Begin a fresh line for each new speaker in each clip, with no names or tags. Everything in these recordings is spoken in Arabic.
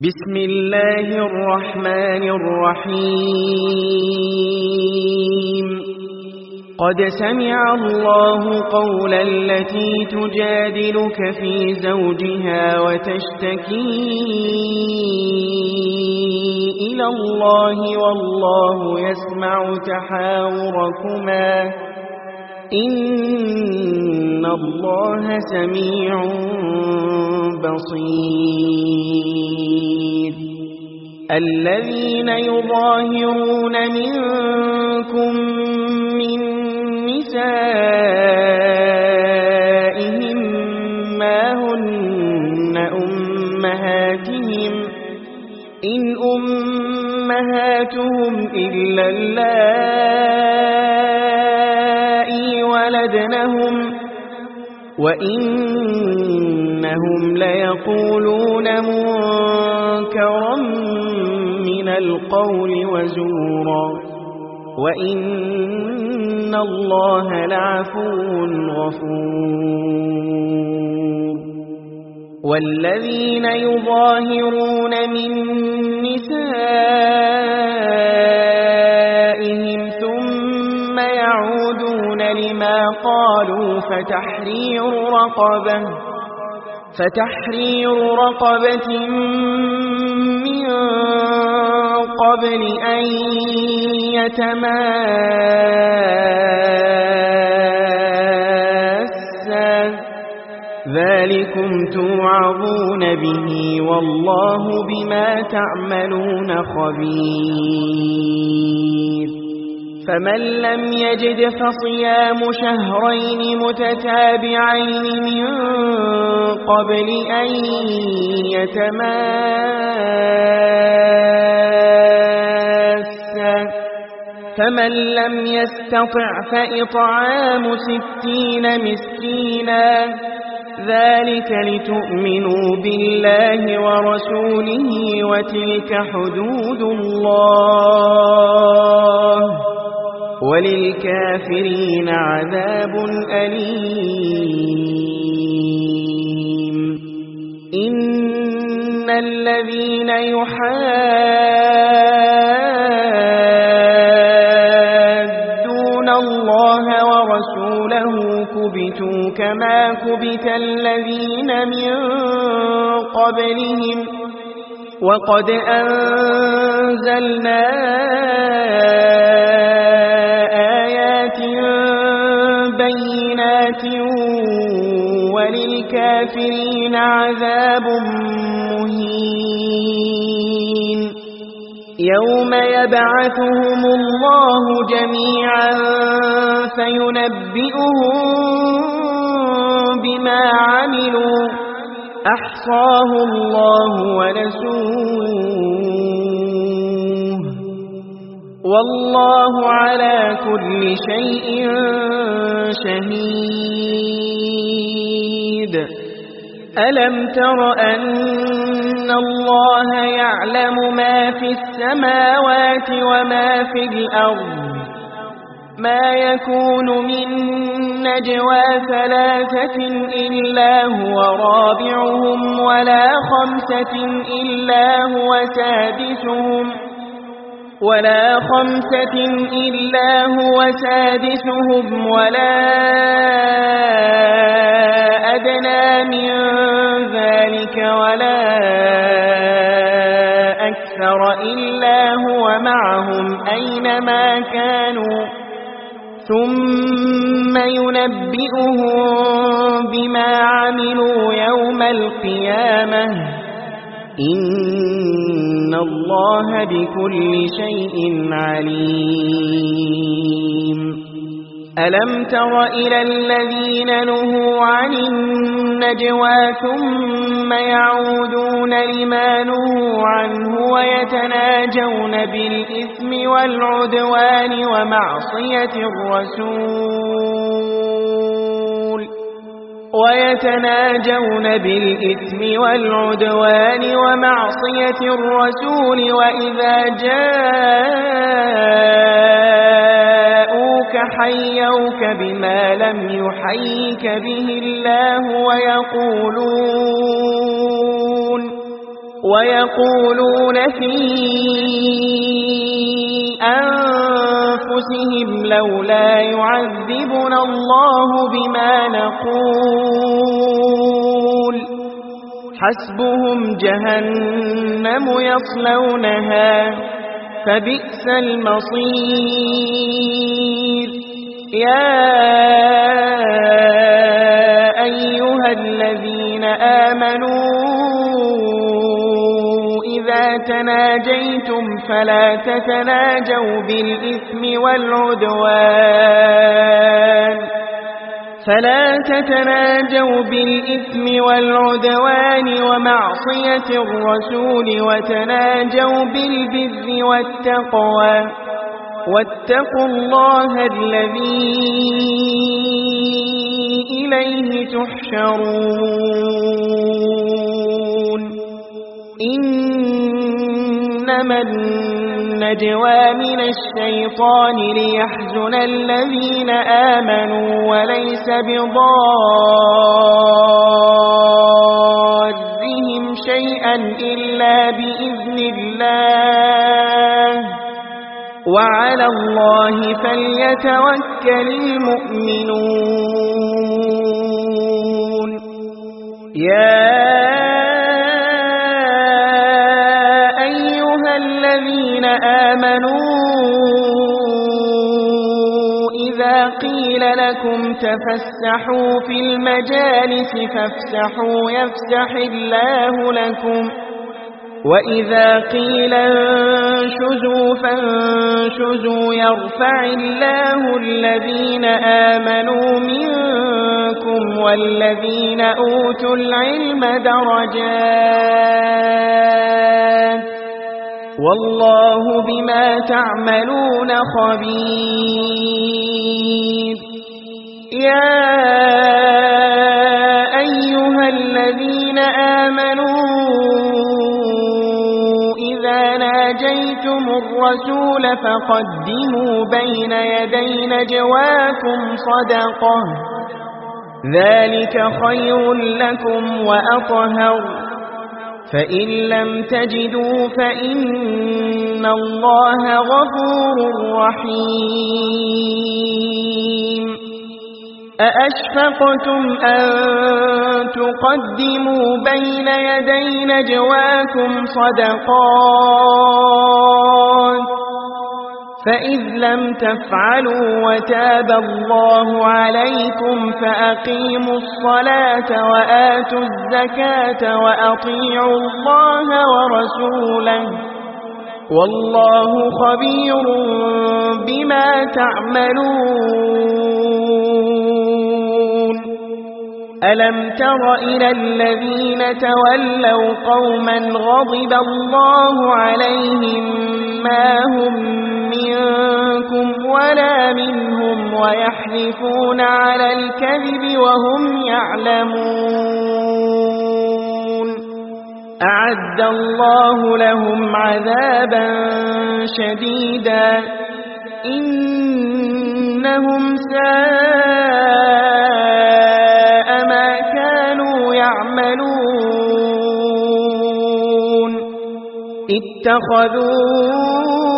بسم الله الرحمن الرحيم قد سمع الله قول التي تجادلك في زوجها وتشتكي إلى الله والله يسمع تحاوركما إن الله سميع بصير الذين يظاهرون منكم من نسائهم ما هن أمهاتهم إن أمهاتهم إلا اللائي ولدنهم وإنهم ليقولون منكرا من القول وزورا وإن الله لعفو غفور والذين يظاهرون من نسائهم ثم يعودون لما قالوا فتحرير رقبة من قبل أن يتماسا ذلكم توعظون به والله بما تعملون خبير فمن لم يجد فصيام شهرين متتابعين من قبل أن يتماسا فمن لم يستطع فإطعام 60 مسكينا ذلك لتؤمنوا بالله ورسوله وتلك حدود الله وللكافرين عذاب أليم إن الذين يحادون الله ورسوله كبتوا كما كبت الذين من قبلهم وقد أنزلنا آيات بينات وللكافرين عذاب مهين يوم يبعثهم الله جميعا فينبئهم بما عملوا أحصاه الله ونسوه والله على كل شيء شهيد ألم تر أن الله يعلم ما في السماوات وما في الأرض ما يكون من نجوى 3 إلا هو رابعهم ولا 5 إلا هو سادسهم ولا أدنى من ذلك ولا أكثر إلا هو معهم أينما كانوا ثم ينبئهم بما عملوا يوم القيامة إن الله بكل شيء عليم ألم تر إلى الذين نهوا عن النجوى ثم يعودون لما نهوا عنه ويتناجون بالإثم والعدوان ومعصية الرسول وإذا جاءوك حيوك بما لم يحيك به الله ويقولون في أنفسهم لولا يعذبنا الله بما نقول حسبهم جهنم يصلونها فبئس المصير يا أيها الذين آمنوا إذا تناجيتم فلا تتناجوا بالإثم والعدوان ومعصية الرسول وتناجوا بالبر والتقوى واتقوا الله الذي إليه تحشرون إنما النجوى من الشيطان ليحزن الذين آمنوا وليس بضارهم شيئا إلا بإذن الله وعلى الله فليتوكل المؤمنون يا أيها الذين آمنوا إذا قيل لكم تفسحوا في المجالس فافسحوا يفسح الله لكم وإذا قيل انشزوا فانشزوا يرفع الله الذين آمنوا منكم والذين أوتوا العلم درجات والله بما تعملون خبير يا أيها الذين آمنوا إذا ناجيتم الرسول فقدموا بين يدي نجواكم صدقة ذلك خير لكم وأطهر فإن لم تجدوا فإن الله غفور رحيم أأشفقتم أن تقدموا بين يدي نجواكم صدقات فإذ لم تفعلوا وتاب الله عليكم فأقيموا الصلاة وآتوا الزكاة وأطيعوا الله ورسوله والله خبير بما تعملون ألم تر إلى الذين تولوا قوما غضب الله عليهم ما هم منكم ولا منهم ويحلفون على الكذب وهم يعلمون أعد الله لهم عذابا شديدا إنهم ساء ما كانوا يعملون اتخذوا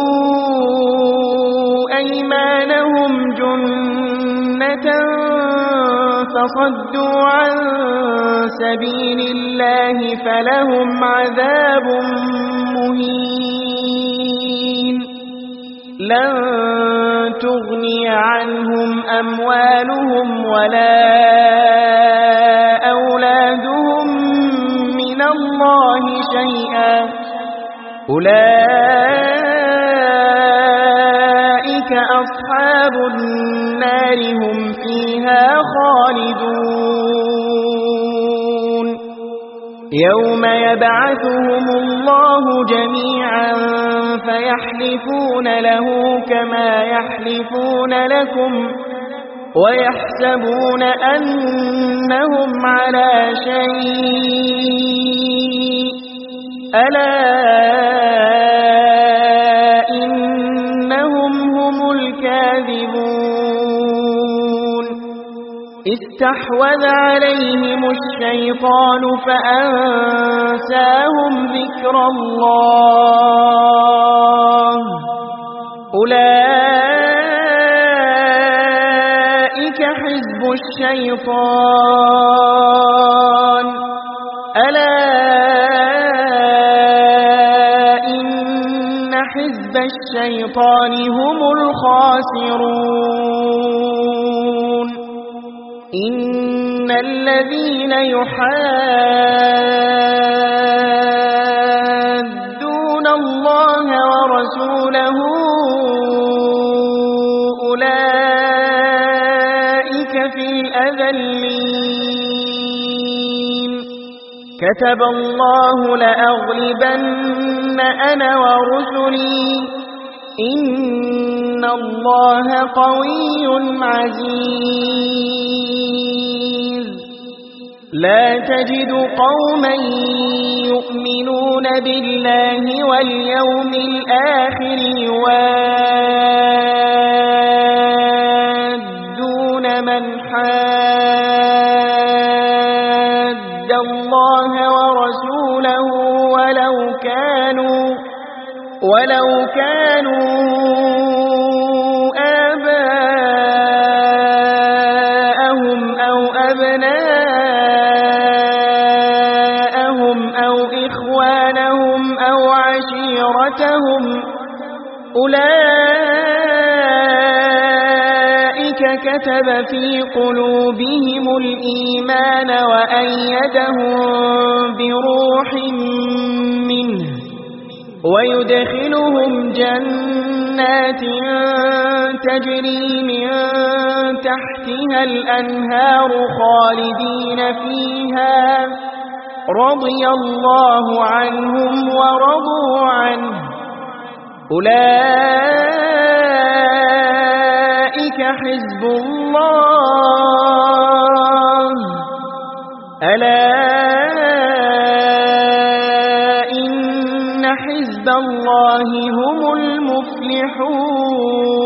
أيمانهم جنة فصدوا عن سبيل الله فلهم عذاب مهين لن تغني عنهم أموالهم ولا أولادهم من الله شيئا أولئك أصحاب النار هم فيها خالدون يوم يبعثهم الله جميعا فيحلفون له كما يحلفون لكم ويحسبون أنهم على شيء ألا إنهم هم الكاذبون استحوذ عليهم الشيطان فأنساهم ذكر الله أولئك حزب الشيطان ألا إن حزب الشيطان هم الخاسرون إن الذين يحادون الله ورسوله أولئك في الأذلين كتب الله لأغلبن أنا ورسلي إن الله قوي عزيز لا تجد قوما يؤمنون بالله واليوم الآخر يوادون من حاد الله ورسوله ولو كانوا آباءهم أو أبناءهم أو إخوانهم أو عشيرتهم أولئك كتب في قلوبهم الإيمان وأيدهم بروح منه ويدخلهم جنات تجري من تحتها الأنهار خالدين فيها رضي الله عنهم ورضوا عنه أولئك حزب الله ألا إن حزب الله هم المفلحون